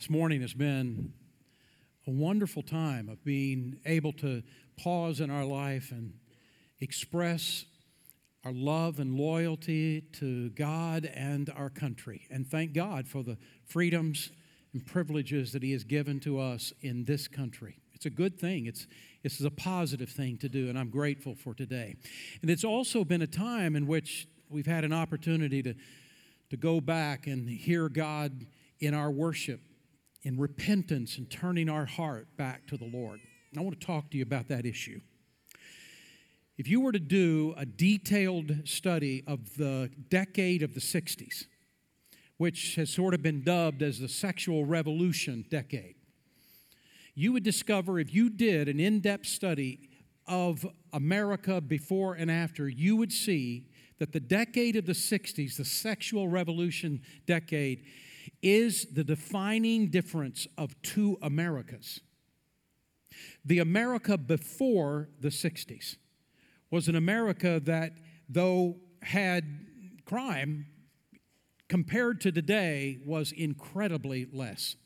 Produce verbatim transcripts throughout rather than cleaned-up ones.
This morning has been a wonderful time of being able to pause in our life and express our love and loyalty to God and our country, and thank God for the freedoms and privileges that He has given to us in this country. It's a good thing. It's This is a positive thing to do, and I'm grateful for today. And it's also been a time in which we've had an opportunity to, to go back and hear God in our worship, in repentance, and turning our heart back to the Lord. And I want to talk to you about that issue. If you were to do a detailed study of the decade of the sixties, which has sort of been dubbed as the sexual revolution decade, you would discover, if you did an in-depth study of America before and after, you would see that the decade of the sixties, the sexual revolution decade, is the defining difference of two Americas. The America before the sixties was an America that, though had crime, compared to today, was incredibly less.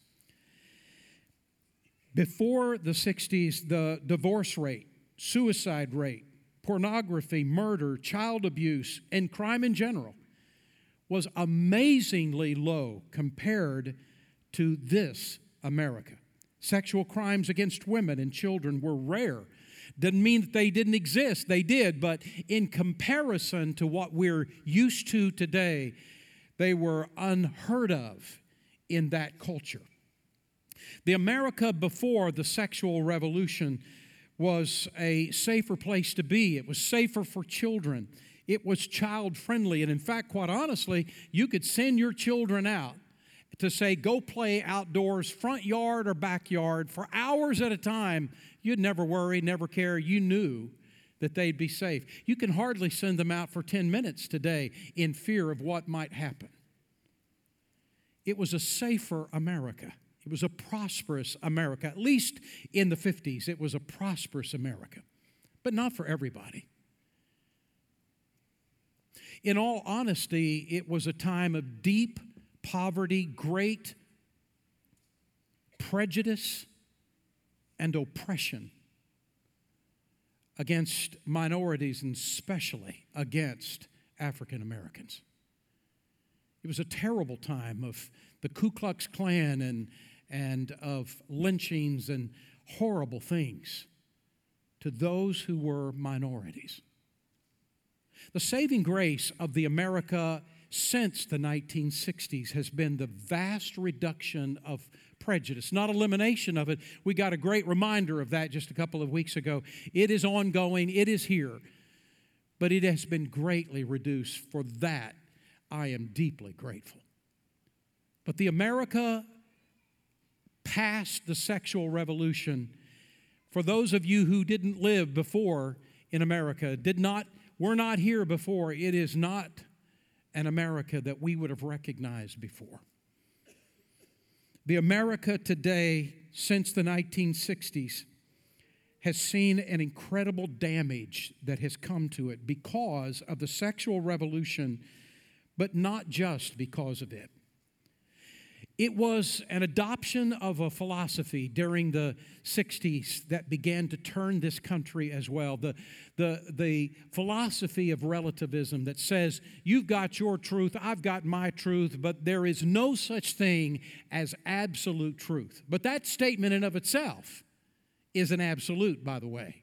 Before the sixties, the divorce rate, suicide rate, pornography, murder, child abuse, and crime in general was amazingly low compared to this America. Sexual crimes against women and children were rare. Doesn't mean that they didn't exist. They did, but in comparison to what we're used to today, they were unheard of in that culture. The America before the sexual revolution was a safer place to be. It was safer for children. It was child-friendly. And in fact, quite honestly, you could send your children out to say, go play outdoors, front yard or backyard, for hours at a time. You'd never worry, never care. You knew that they'd be safe. You can hardly send them out for ten minutes today in fear of what might happen. It was a safer America. It was a prosperous America. At least in the fifties, it was a prosperous America, but not for everybody. In all honesty, it was a time of deep poverty, great prejudice, and oppression against minorities, and especially against African Americans. It was a terrible time of the Ku Klux Klan and, and of lynchings and horrible things to those who were minorities. The saving grace of the America since the nineteen sixties has been the vast reduction of prejudice, not elimination of it. We got a great reminder of that just a couple of weeks ago. It is ongoing, it is here, but it has been greatly reduced. For that, I am deeply grateful. But the America past the sexual revolution, for those of you who didn't live before in America, did not, were not here before, it is not an America that we would have recognized before. The America today, since the nineteen sixties, has seen an incredible damage that has come to it because of the sexual revolution, but not just because of it. It was an adoption of a philosophy during the sixties that began to turn this country as well. The, the, the philosophy of relativism that says, you've got your truth, I've got my truth, but there is no such thing as absolute truth. But that statement in of itself is an absolute, by the way.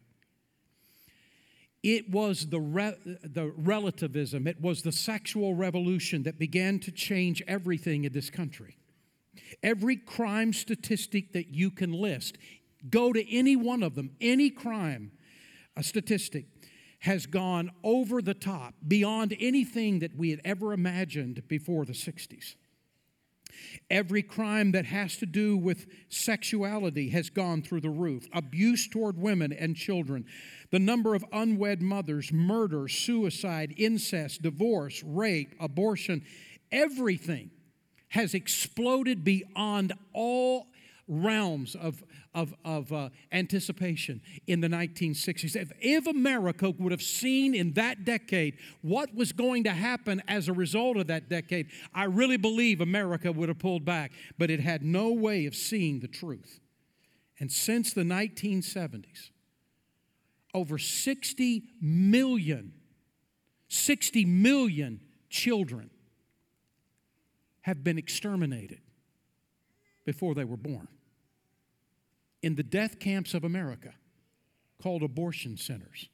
It was the, re- the relativism, it was the sexual revolution that began to change everything in this country. Every crime statistic that you can list, go to any one of them, any crime a statistic has gone over the top, beyond anything that we had ever imagined before the sixties. Every crime that has to do with sexuality has gone through the roof. Abuse toward women and children, the number of unwed mothers, murder, suicide, incest, divorce, rape, abortion, everything has exploded beyond all realms of, of, of uh, anticipation in the nineteen sixties. If, if America would have seen in that decade what was going to happen as a result of that decade, I really believe America would have pulled back. But it had no way of seeing the truth. And since the nineteen seventies, over sixty million, sixty million children have been exterminated before they were born in the death camps of America called abortion centers.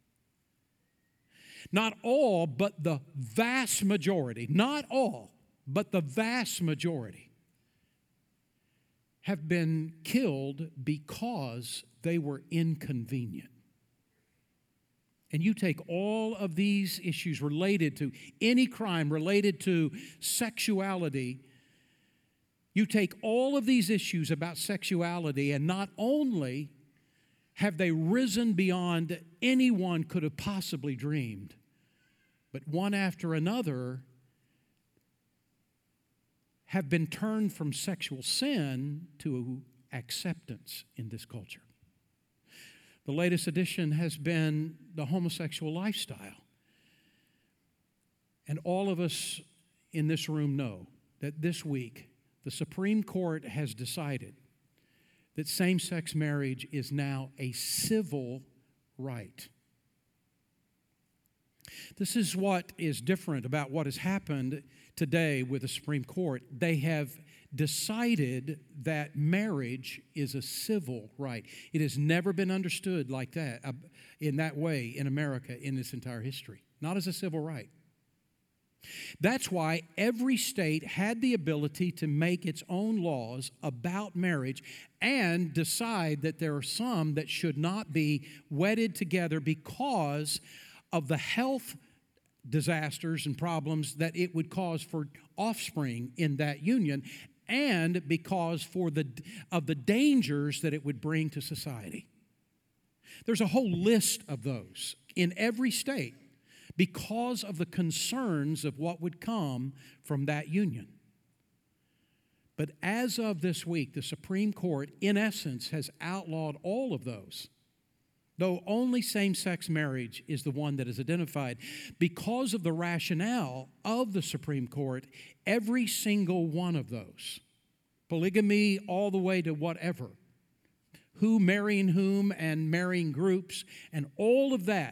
Not all, but the vast majority, not all, but the vast majority have been killed because they were inconvenient. And you take all of these issues related to any crime, related to sexuality, you take all of these issues about sexuality, and not only have they risen beyond anyone could have possibly dreamed, but one after another have been turned from sexual sin to acceptance in this culture. The latest addition has been the homosexual lifestyle. And all of us in this room know that this week the Supreme Court has decided that same-sex marriage is now a civil right. This is what is different about what has happened today with the Supreme Court. They have decided that marriage is a civil right. It has never been understood like that, uh, in that way in America in its entire history. Not as a civil right. That's why every state had the ability to make its own laws about marriage and decide that there are some that should not be wedded together because of the health disasters and problems that it would cause for offspring in that union, and because for the of the dangers that it would bring to society. There's a whole list of those in every state because of the concerns of what would come from that union. But as of this week, the Supreme Court, in essence, has outlawed all of those, though only same-sex marriage is the one that is identified. Because of the rationale of the Supreme Court, every single one of those, polygamy all the way to whatever, who marrying whom and marrying groups, and all of that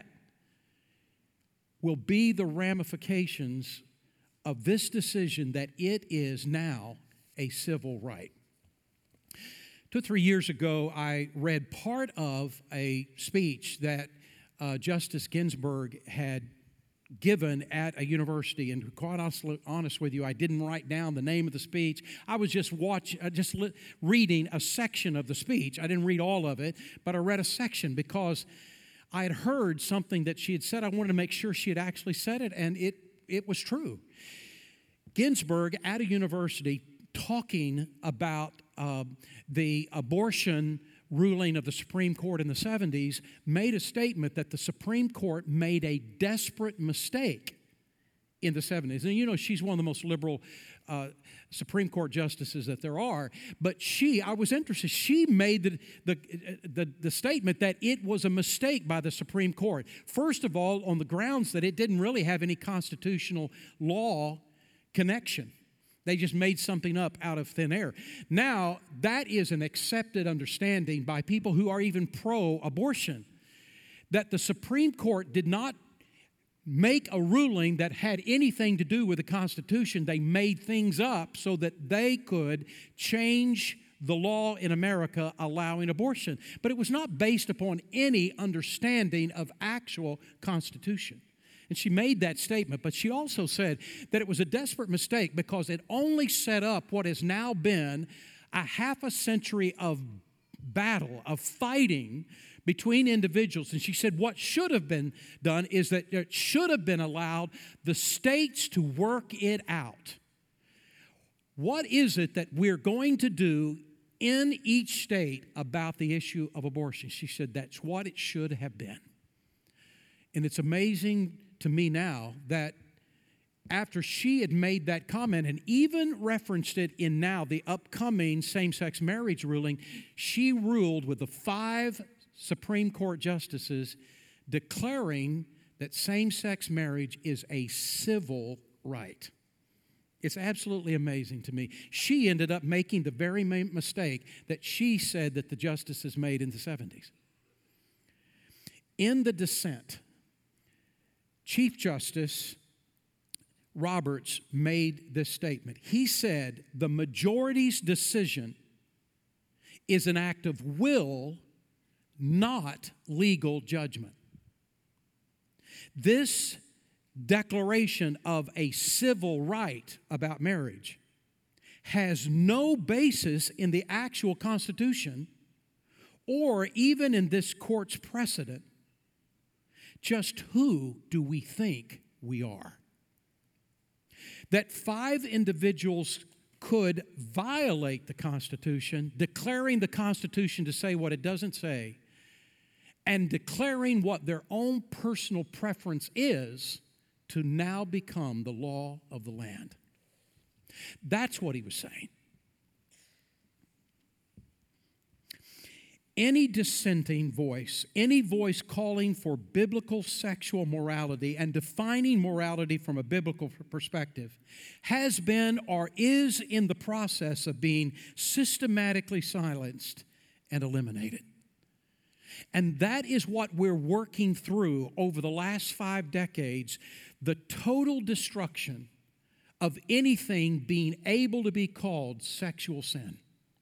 will be the ramifications of this decision that it is now a civil right. Two or three years ago, I read part of a speech that uh, Justice Ginsburg had given at a university, and to be quite honestly, honest with you, I didn't write down the name of the speech. I was just watch, uh, just li- reading a section of the speech. I didn't read all of it, but I read a section because I had heard something that she had said. I wanted to make sure she had actually said it, and it it was true. Ginsburg at a university talking about uh, the abortion ruling of the Supreme Court in the seventies made a statement that the Supreme Court made a desperate mistake in the seventies. And you know, she's one of the most liberal uh, Supreme Court justices that there are. But she, I was interested, she made the, the, the, the statement that it was a mistake by the Supreme Court. First of all, on the grounds that it didn't really have any constitutional law connection. They just made something up out of thin air. Now, that is an accepted understanding by people who are even pro-abortion, that the Supreme Court did not make a ruling that had anything to do with the Constitution. They made things up so that they could change the law in America allowing abortion. But it was not based upon any understanding of actual Constitution. And she made that statement, but she also said that it was a desperate mistake because it only set up what has now been a half a century of battle, of fighting between individuals. And she said what should have been done is that it should have been allowed the states to work it out. What is it that we're going to do in each state about the issue of abortion? She said that's what it should have been. And it's amazing to me now that after she had made that comment and even referenced it in now the upcoming same-sex marriage ruling, she ruled with the five Supreme Court justices declaring that same-sex marriage is a civil right. It's absolutely amazing to me. She ended up making the very mistake that she said that the justices made in the seventies. In the dissent, Chief Justice Roberts made this statement. He said, the majority's decision is an act of will, not legal judgment. This declaration of a civil right about marriage has no basis in the actual Constitution or even in this court's precedent. Just who do we think we are? That five individuals could violate the Constitution, declaring the Constitution to say what it doesn't say, and declaring what their own personal preference is to now become the law of the land. That's what he was saying. Any dissenting voice, any voice calling for biblical sexual morality and defining morality from a biblical perspective has been or is in the process of being systematically silenced and eliminated. And that is what we're working through over the last five decades, the total destruction of anything being able to be called sexual sin,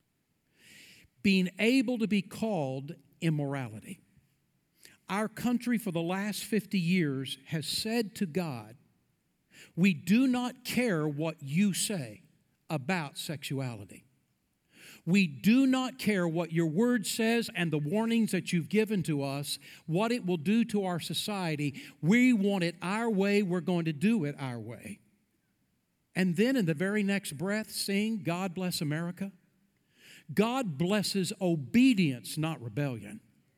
being able to be called immorality. Our country for the last fifty years has said to God, we do not care what you say about sexuality. We do not care what your word says and the warnings that you've given to us, what it will do to our society. We want it our way. We're going to do it our way. And then in the very next breath, sing, God bless America. God blesses obedience, not rebellion.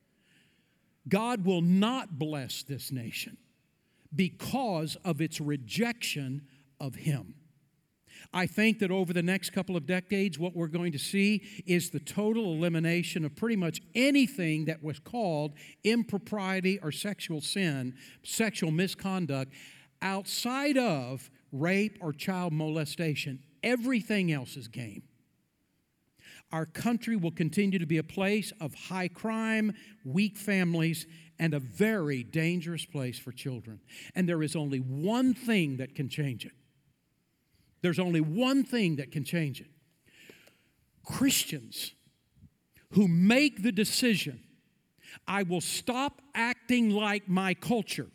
God will not bless this nation because of its rejection of Him. I think that over the next couple of decades, what we're going to see is the total elimination of pretty much anything that was called impropriety or sexual sin, sexual misconduct, outside of rape or child molestation. Everything else is game. Our country will continue to be a place of high crime, weak families, and a very dangerous place for children. And there is only one thing that can change it. There's only one thing that can change it. Christians who make the decision, I will stop acting like my culture.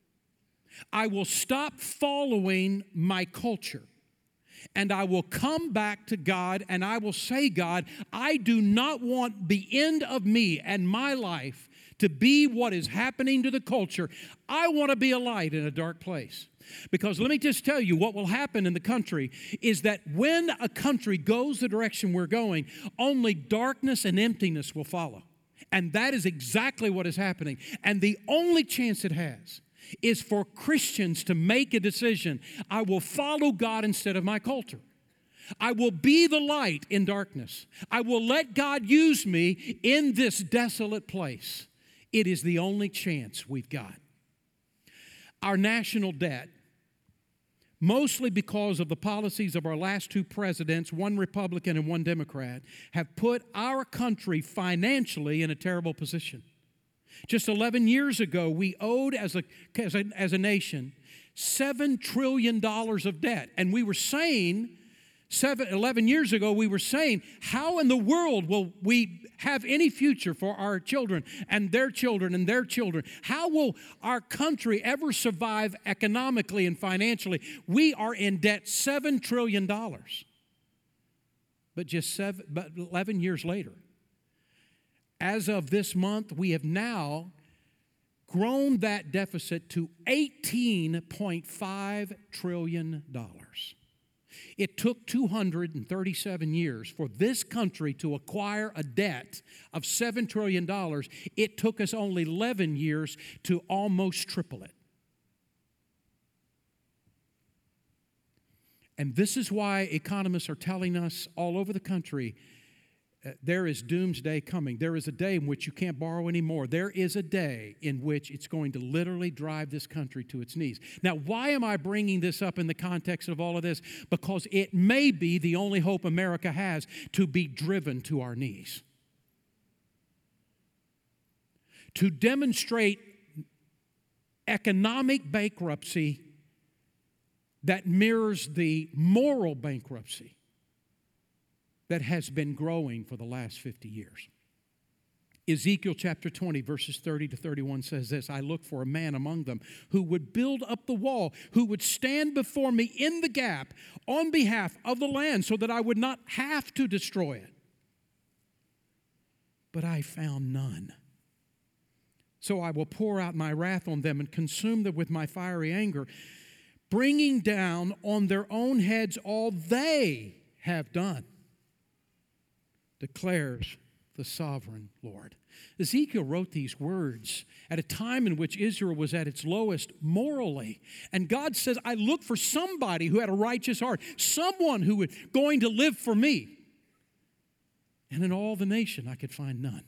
I will stop following my culture. And I will come back to God and I will say, God, I do not want the end of me and my life to be what is happening to the culture. I want to be a light in a dark place. Because let me just tell you, what will happen in the country is that when a country goes the direction we're going, only darkness and emptiness will follow. And that is exactly what is happening. And the only chance it has is for Christians to make a decision. I will follow God instead of my culture. I will be the light in darkness. I will let God use me in this desolate place. It is the only chance we've got. Our national debt, mostly because of the policies of our last two presidents, one Republican and one Democrat, have put our country financially in a terrible position. Just eleven years ago, we owed as a, as a, as a nation seven trillion dollars of debt. And we were saying, seven, eleven years ago, we were saying, how in the world will we have any future for our children and their children and their children? How will our country ever survive economically and financially? We are in debt seven trillion dollars. But just seven, but eleven years later, as of this month, we have now grown that deficit to eighteen point five trillion dollars. It took two hundred thirty-seven years for this country to acquire a debt of seven trillion dollars. It took us only eleven years to almost triple it. And this is why economists are telling us all over the country, uh, there is doomsday coming. There is a day in which you can't borrow anymore. There is a day in which it's going to literally drive this country to its knees. Now, why am I bringing this up in the context of all of this? Because it may be the only hope America has to be driven to our knees. To demonstrate economic bankruptcy that mirrors the moral bankruptcy that has been growing for the last fifty years. Ezekiel chapter twenty, verses thirty to thirty-one says this, I look for a man among them who would build up the wall, who would stand before me in the gap on behalf of the land so that I would not have to destroy it. But I found none. So I will pour out my wrath on them and consume them with my fiery anger, bringing down on their own heads all they have done, declares the sovereign Lord. Ezekiel wrote these words at a time in which Israel was at its lowest morally. And God says, I look for somebody who had a righteous heart, someone who was going to live for me. And in all the nation, I could find none.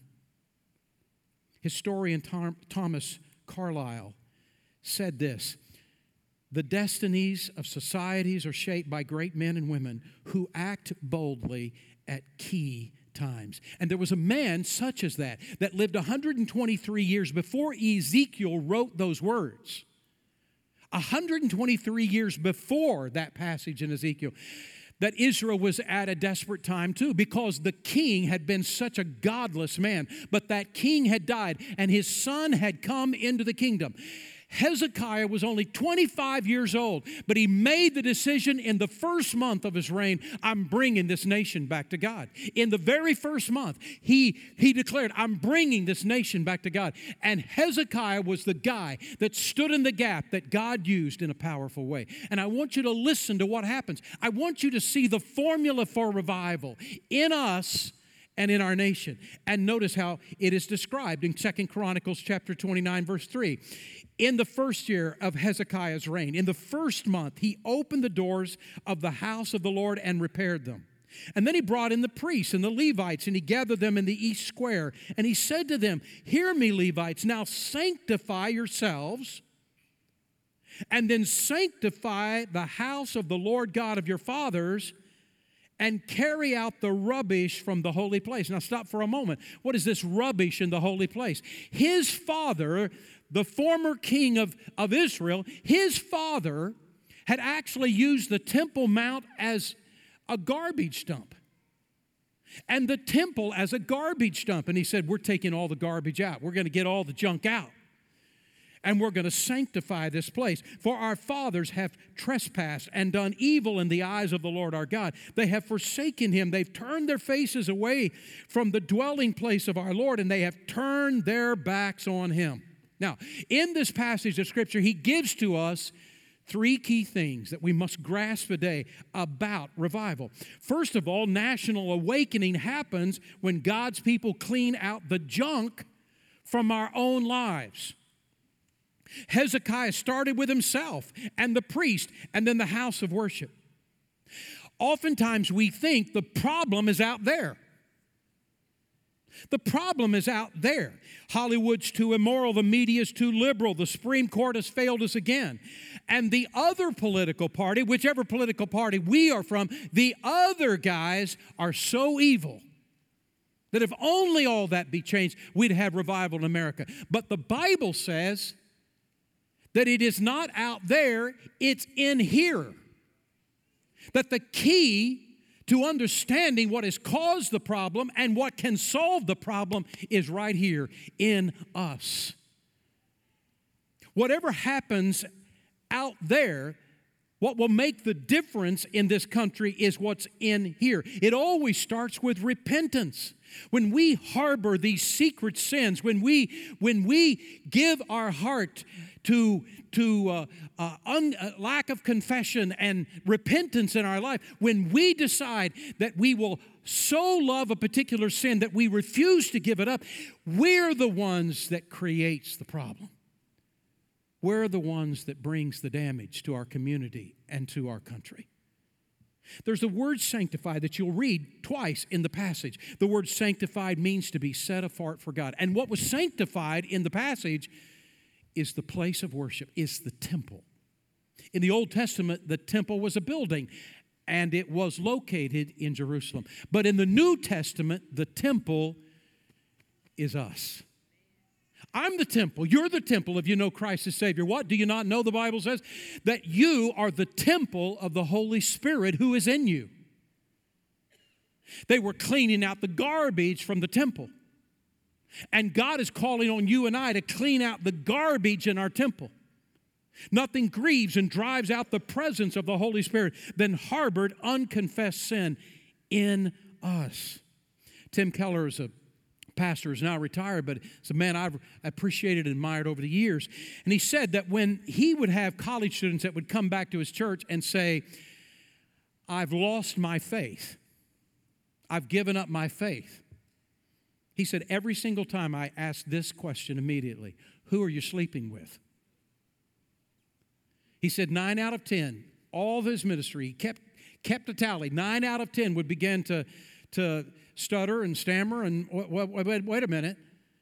Historian Tom, Thomas Carlyle said this, the destinies of societies are shaped by great men and women who act boldly at key times. And there was a man such as that, that lived one hundred twenty-three years before Ezekiel wrote those words. one hundred twenty-three years before that passage in Ezekiel. That Israel was at a desperate time too, because the king had been such a godless man. But that king had died, and his son had come into the kingdom. Hezekiah was only twenty-five years old, but he made the decision in the first month of his reign, I'm bringing this nation back to God. In the very first month, he, he declared, I'm bringing this nation back to God. And Hezekiah was the guy that stood in the gap that God used in a powerful way. And I want you to listen to what happens. I want you to see the formula for revival in us and in our nation. And notice how it is described in Second Chronicles chapter twenty-nine, verse three. In the first year of Hezekiah's reign, in the first month, he opened the doors of the house of the Lord and repaired them. And then he brought in the priests and the Levites, and he gathered them in the east square. And he said to them, hear me, Levites, now sanctify yourselves, and then sanctify the house of the Lord God of your fathers, and carry out the rubbish from the holy place. Now stop for a moment. What is this rubbish in the holy place? His father, the former king of, of Israel, his father had actually used the Temple Mount as a garbage dump. And the temple as a garbage dump. And he said, we're taking all the garbage out. We're going to get all the junk out. And we're going to sanctify this place. For our fathers have trespassed and done evil in the eyes of the Lord our God. They have forsaken him. They've turned their faces away from the dwelling place of our Lord, and they have turned their backs on him. Now, in this passage of Scripture, he gives to us three key things that we must grasp today about revival. First of all, national awakening happens when God's people clean out the junk from our own lives. Hezekiah started with himself and the priest and then the house of worship. Oftentimes we think the problem is out there. The problem is out there. Hollywood's too immoral. The media's too liberal. The Supreme Court has failed us again. And the other political party, whichever political party we are from, the other guys are so evil that if only all that be changed, we'd have revival in America. But the Bible says that it is not out there, it's in here. That the key to understanding what has caused the problem and what can solve the problem is right here in us. Whatever happens out there, what will make the difference in this country is what's in here. It always starts with repentance. When we harbor these secret sins, when we, when we give our heart to, to uh, uh, un, uh, lack of confession and repentance in our life, when we decide that we will so love a particular sin that we refuse to give it up, we're the ones that creates the problem. We're the ones that brings the damage to our community and to our country. There's the word sanctified that you'll read twice in the passage. The word sanctified means to be set apart for God. And what was sanctified in the passage is the place of worship, is the temple. In the Old Testament, the temple was a building, and it was located in Jerusalem. But in the New Testament, the temple is us. I'm the temple. You're the temple if you know Christ as Savior. What? Do you not know the Bible says? That you are the temple of the Holy Spirit who is in you. They were cleaning out the garbage from the temple. And God is calling on you and I to clean out the garbage in our temple. Nothing grieves and drives out the presence of the Holy Spirit than harbored, unconfessed sin in us. Tim Keller is a pastor, is now retired, but it's a man I've appreciated and admired over the years. And he said that when he would have college students that would come back to his church and say, I've lost my faith. I've given up my faith. He said, every single time I ask this question immediately, who are you sleeping with? He said nine out of ten, all of his ministry, he kept, kept a tally. Nine out of ten would begin to, to stutter and stammer and wait, wait, wait a minute.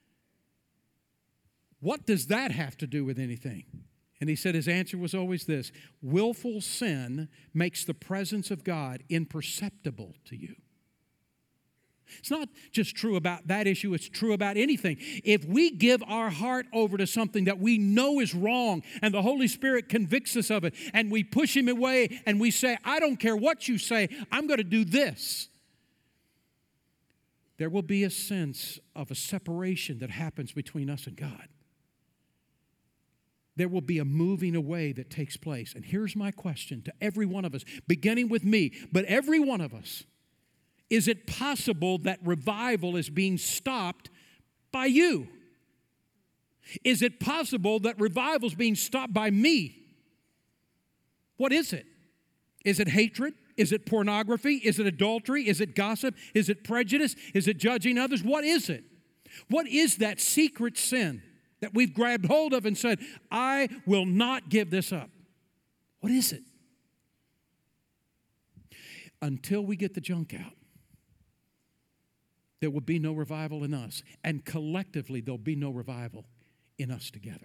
What does that have to do with anything? And he said his answer was always this: willful sin makes the presence of God imperceptible to you. It's not just true about that issue, it's true about anything. If we give our heart over to something that we know is wrong and the Holy Spirit convicts us of it and we push Him away and we say, I don't care what you say, I'm going to do this. There will be a sense of a separation that happens between us and God. There will be a moving away that takes place. And here's my question to every one of us, beginning with me, but every one of us. Is it possible that revival is being stopped by you? Is it possible that revival is being stopped by me? What is it? Is it hatred? Is it pornography? Is it adultery? Is it gossip? Is it prejudice? Is it judging others? What is it? What is that secret sin that we've grabbed hold of and said, I will not give this up? What is it? Until we get the junk out, there will be no revival in us. And collectively, there'll be no revival in us together.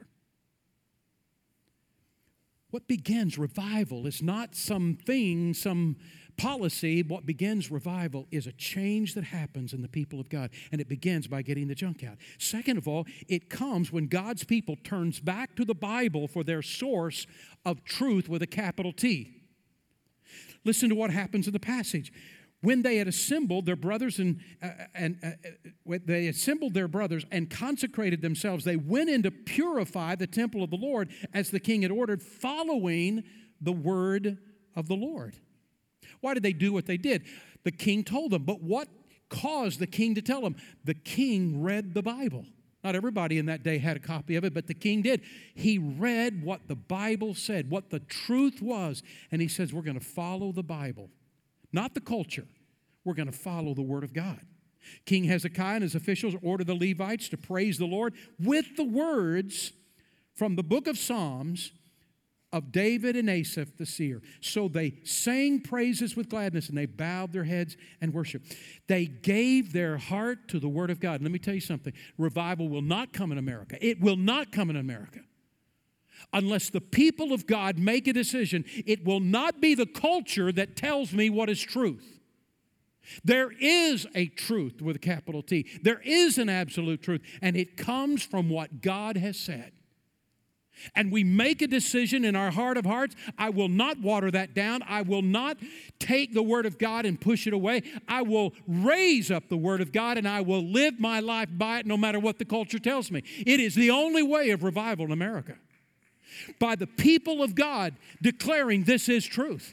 What begins revival is not something, some policy. What begins revival is a change that happens in the people of God. And it begins by getting the junk out. Second of all, it comes when God's people turns back to the Bible for their source of truth with a capital T. Listen to what happens in the passage. When they had assembled their brothers and, uh, and uh, when they assembled their brothers and consecrated themselves, they went in to purify the temple of the Lord as the king had ordered, following the word of the Lord. Why did they do what they did? The king told them. But what caused the king to tell them? The king read the Bible. Not everybody in that day had a copy of it, but the king did. He read what the Bible said, what the truth was, and he says, we're going to follow the Bible. Not the culture. We're going to follow the Word of God. King Hezekiah and his officials ordered the Levites to praise the Lord with the words from the book of Psalms of David and Asaph the seer. So they sang praises with gladness and they bowed their heads and worshiped. They gave their heart to the Word of God. Let me tell you something. Revival will not come in America. It will not come in America. Unless the people of God make a decision, it will not be the culture that tells me what is truth. There is a truth with a capital T. There is an absolute truth, and it comes from what God has said. And we make a decision in our heart of hearts, I will not water that down. I will not take the Word of God and push it away. I will raise up the Word of God, and I will live my life by it no matter what the culture tells me. It is the only way of revival in America. By the people of God declaring this is truth.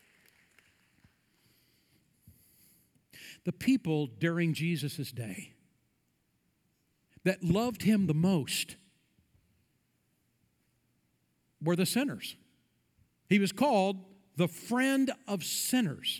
The people during Jesus' day that loved Him the most were the sinners. He was called the friend of sinners.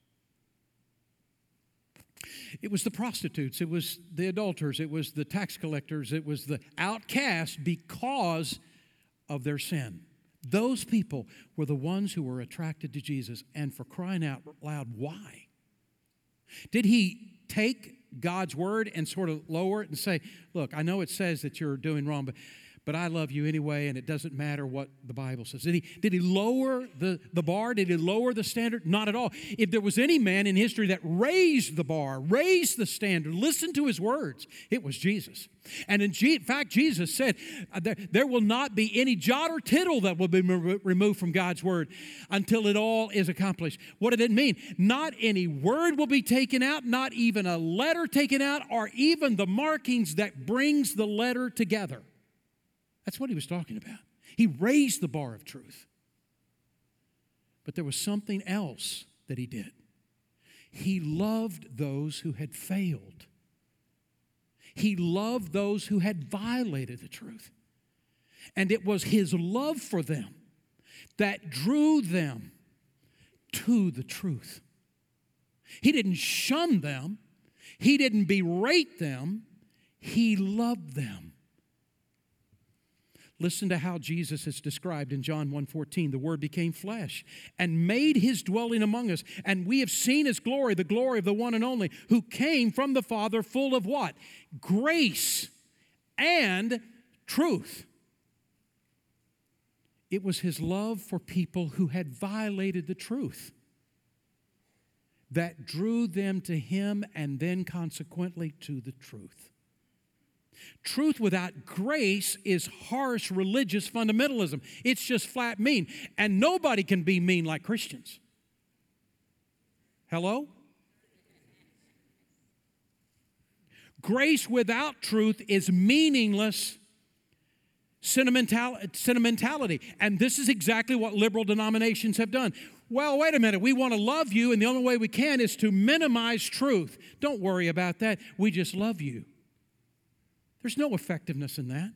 It was the prostitutes, it was the adulterers, it was the tax collectors, it was the outcasts because of their sin. Those people were the ones who were attracted to Jesus. And for crying out loud, why? Did he take God's word and sort of lower it and say, look, I know it says that you're doing wrong, but but I love you anyway, and it doesn't matter what the Bible says. Did he, did he lower the, the bar? Did he lower the standard? Not at all. If there was any man in history that raised the bar, raised the standard, listened to his words, it was Jesus. And in G- fact, Jesus said, there, there will not be any jot or tittle that will be re- removed from God's word until it all is accomplished. What did it mean? Not any word will be taken out, not even a letter taken out, or even the markings that brings the letter together. That's what he was talking about. He raised the bar of truth. But there was something else that he did. He loved those who had failed. He loved those who had violated the truth. And it was his love for them that drew them to the truth. He didn't shun them. He didn't berate them. He loved them. Listen to how Jesus is described in John one fourteen. The Word became flesh and made his dwelling among us. And we have seen his glory, the glory of the one and only, who came from the Father, full of what? Grace and truth. It was his love for people who had violated the truth that drew them to him and then consequently to the truth. Truth without grace is harsh religious fundamentalism. It's just flat mean. And nobody can be mean like Christians. Hello? Grace without truth is meaningless sentimental, sentimentality. And this is exactly what liberal denominations have done. Well, wait a minute. We want to love you, and the only way we can is to minimize truth. Don't worry about that. We just love you. There's no effectiveness in that.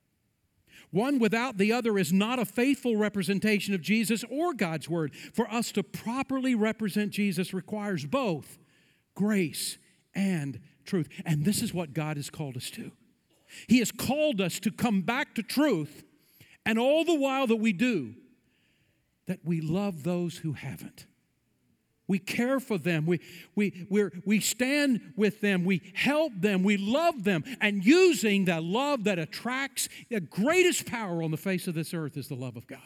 One without the other is not a faithful representation of Jesus or God's Word. For us to properly represent Jesus requires both grace and truth. And this is what God has called us to. He has called us to come back to truth, and all the while that we do, that we love those who haven't. We care for them. We, we, we're, we stand with them. We help them. We love them. And using that love that attracts, the greatest power on the face of this earth is the love of God.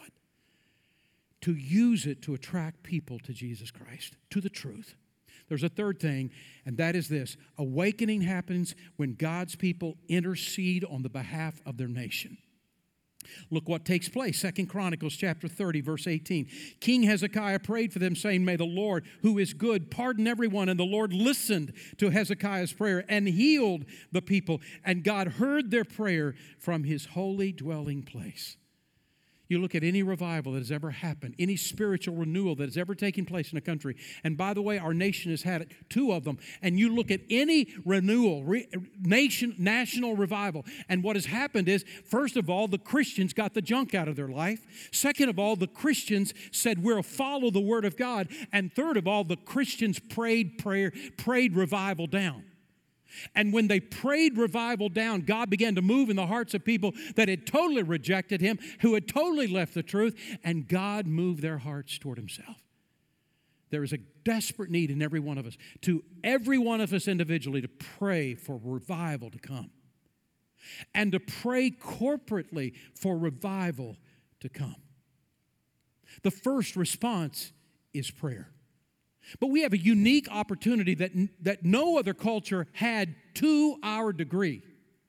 To use it to attract people to Jesus Christ, to the truth. There's a third thing, and that is this. Awakening happens when God's people intercede on the behalf of their nation. Look what takes place. Second Chronicles chapter thirty, verse eighteen. King Hezekiah prayed for them, saying, may the Lord, who is good, pardon everyone. And the Lord listened to Hezekiah's prayer and healed the people. And God heard their prayer from his holy dwelling place. You look at any revival that has ever happened, any spiritual renewal that has ever taken place in a country. And by the way, our nation has had two of them. And you look at any renewal, re, nation, national revival. And what has happened is, first of all, the Christians got the junk out of their life. Second of all, the Christians said, we'll follow the Word of God. And third of all, the Christians prayed prayer, prayed revival down. And when they prayed revival down, God began to move in the hearts of people that had totally rejected him, who had totally left the truth, and God moved their hearts toward himself. There is a desperate need in every one of us, to every one of us individually, to pray for revival to come. And to pray corporately for revival to come. The first response is prayer. But we have a unique opportunity that, that no other culture had to our degree.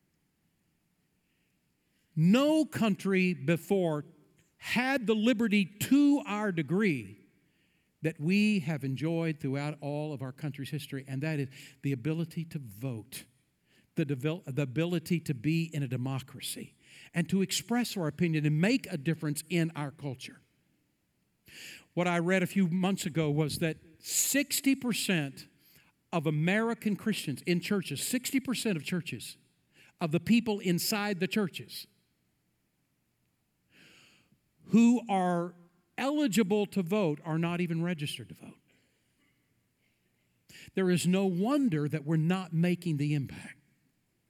No country before had the liberty to our degree that we have enjoyed throughout all of our country's history, and that is the ability to vote, the, devel- the ability to be in a democracy, and to express our opinion and make a difference in our culture. What I read a few months ago was that sixty percent of American Christians in churches, sixty percent of churches, of the people inside the churches who are eligible to vote are not even registered to vote. There is no wonder that we're not making the impact.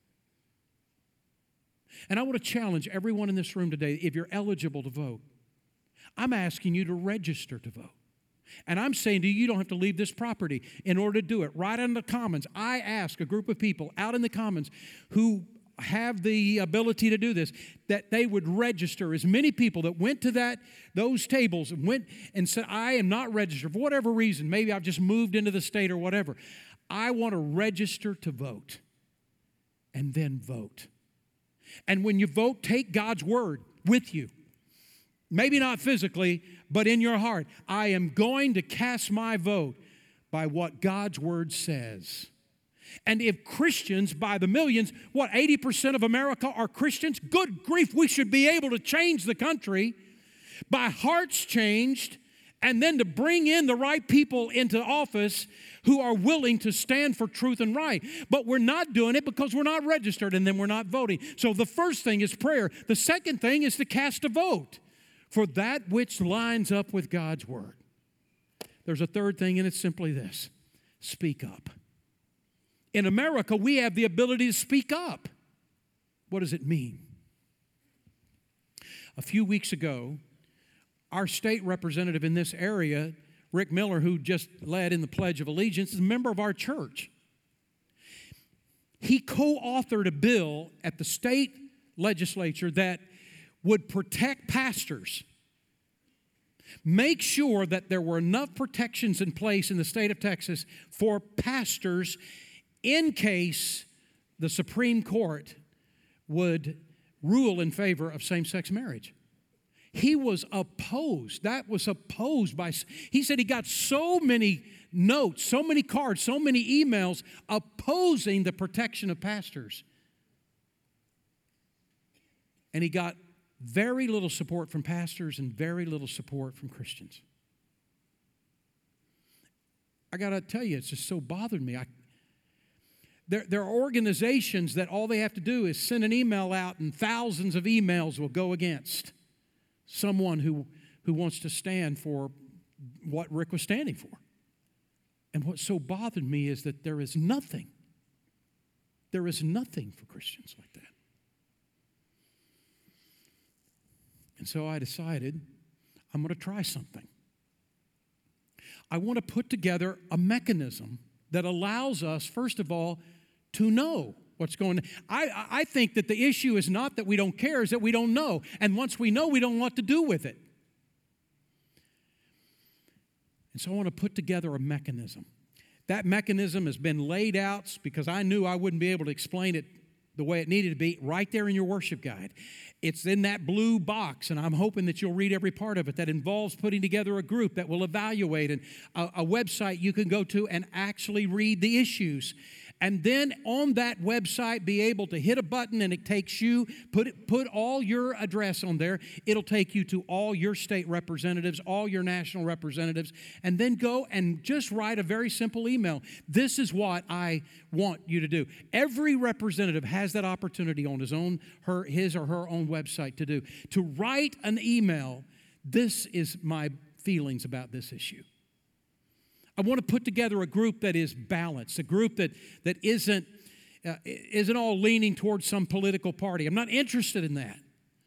And I want to challenge everyone in this room today, if you're eligible to vote, I'm asking you to register to vote. And I'm saying to you, you don't have to leave this property in order to do it. Right in the Commons, I ask a group of people out in the Commons who have the ability to do this, that they would register. As many people that went to that those tables and went and said, I am not registered for whatever reason. Maybe I've just moved into the state or whatever. I want to register to vote, and then vote. And when you vote, take God's word with you. Maybe not physically, but in your heart. I am going to cast my vote by what God's word says. And if Christians by the millions, what, eighty percent of America are Christians? Good grief, we should be able to change the country by hearts changed, and then to bring in the right people into office who are willing to stand for truth and right. But we're not doing it because we're not registered, and then we're not voting. So the first thing is prayer. The second thing is to cast a vote for that which lines up with God's word. There's a third thing, and it's simply this: speak up. In America, we have the ability to speak up. What does it mean? A few weeks ago, our state representative in this area, Rick Miller, who just led in the Pledge of Allegiance, is a member of our church. He co-authored a bill at the state legislature that would protect pastors. Make sure that there were enough protections in place in the state of Texas for pastors in case the Supreme Court would rule in favor of same-sex marriage. He was opposed. That was opposed by, he said he got so many notes, so many cards, so many emails opposing the protection of pastors. And he got very little support from pastors and very little support from Christians. I got to tell you, it's just so bothered me. I, there, there are organizations that all they have to do is send an email out, and thousands of emails will go against someone who, who wants to stand for what Rick was standing for. And what so bothered me is that there is nothing, there is nothing for Christians like that. And so I decided I'm going to try something. I want to put together a mechanism that allows us, first of all, to know what's going on. I, I think that the issue is not that we don't care, is that we don't know. And once we know, we don't know what to do with it. And so I want to put together a mechanism. That mechanism has been laid out because I knew I wouldn't be able to explain it the way it needed to be right there in your worship guide. It's in that blue box, and I'm hoping that you'll read every part of it. That involves putting together a group that will evaluate, and a, a website you can go to and actually read the issues. And then on that website, be able to hit a button, and it takes you, put it, put all your address on there. It'll take you to all your state representatives, all your national representatives, and then go and just write a very simple email. This is what I want you to do. Every representative has that opportunity on his own, her, his or her own website to do, to write an email. This is my feelings about this issue. I want to put together a group that is balanced, a group that, that isn't, uh, isn't all leaning towards some political party. I'm not interested in that.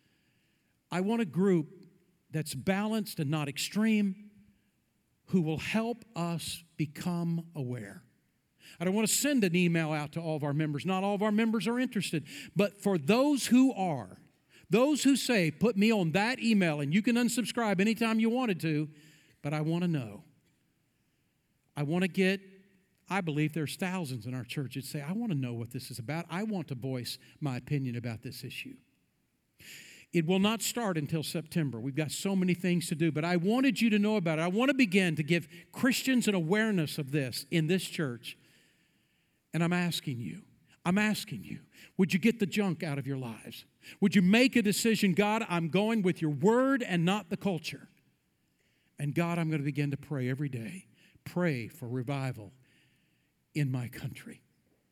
I want a group that's balanced and not extreme, who will help us become aware. I don't want to send an email out to all of our members. Not all of our members are interested. But for those who are, those who say, put me on that email, and you can unsubscribe anytime you wanted to, but I want to know. I want to get, I believe there's thousands in our church that say, I want to know what this is about. I want to voice my opinion about this issue. It will not start until September. We've got so many things to do, but I wanted you to know about it. I want to begin to give Christians an awareness of this in this church. And I'm asking you, I'm asking you, would you get the junk out of your lives? Would you make a decision, God, I'm going with your word and not the culture. And God, I'm going to begin to pray every day. Pray for revival in my country.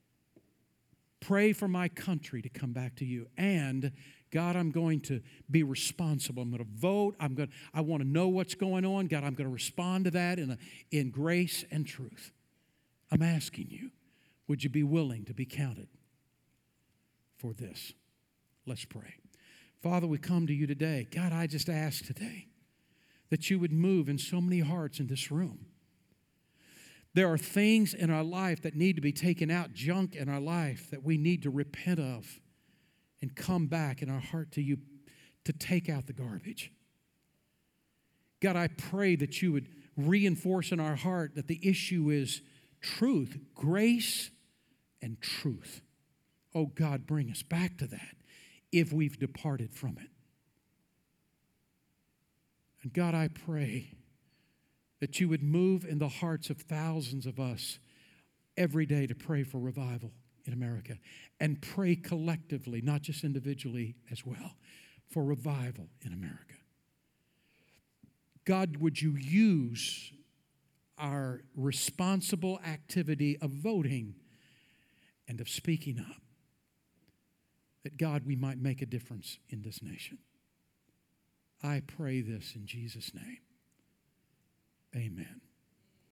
Pray for my country to come back to you. And God, I'm going to be responsible. I'm going to vote. I'm going. I want to know what's going on. God, I'm going to respond to that in, a, in grace and truth. I'm asking you, would you be willing to be counted for this? Let's pray. Father, we come to you today. God, I just ask today, that you would move in so many hearts in this room. There are things in our life that need to be taken out, junk in our life that we need to repent of and come back in our heart to you to take out the garbage. God, I pray that you would reinforce in our heart that the issue is truth, grace and truth. Oh God, bring us back to that if we've departed from it. And God, I pray that you would move in the hearts of thousands of us every day to pray for revival in America and pray collectively, not just individually as well, for revival in America. God, would you use our responsible activity of voting and of speaking up, that God, we might make a difference in this nation. I pray this in Jesus' name. Amen.